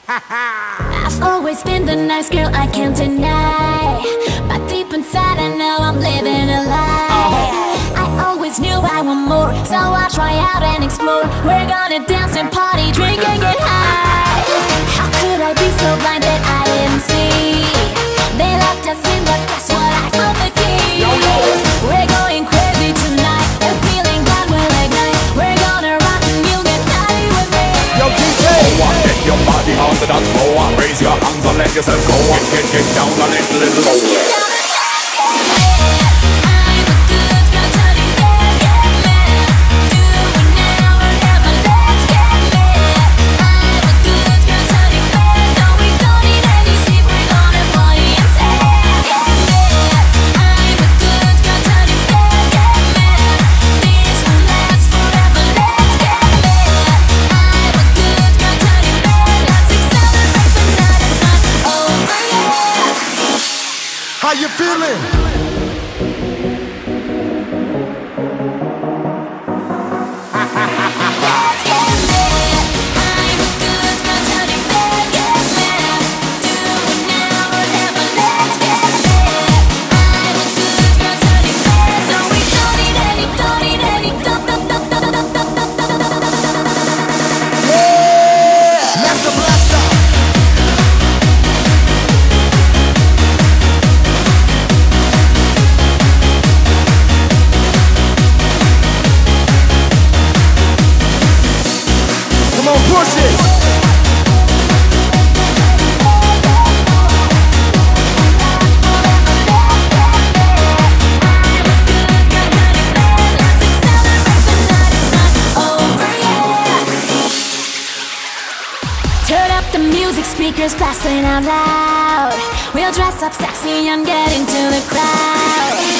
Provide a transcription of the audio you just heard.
I've always been the nice girl, I can't deny. But deep inside I know I'm living a lie. I always knew I want more, so I try out and explore. We're gonna dance and party, drink and get high. How could I be so blind that I didn't see? They locked us in, but guess what? I found the key. We're going crazy tonight, the feeling that will ignite. We're gonna rock and you get naughty with me. Yo, DJ! Get your body on the dance floor. Raise your hands and let yourself go. Get down a little lower. How you feeling? Push it! Turn up the music, speakers blasting out loud. We'll dress up sexy and get into the crowd.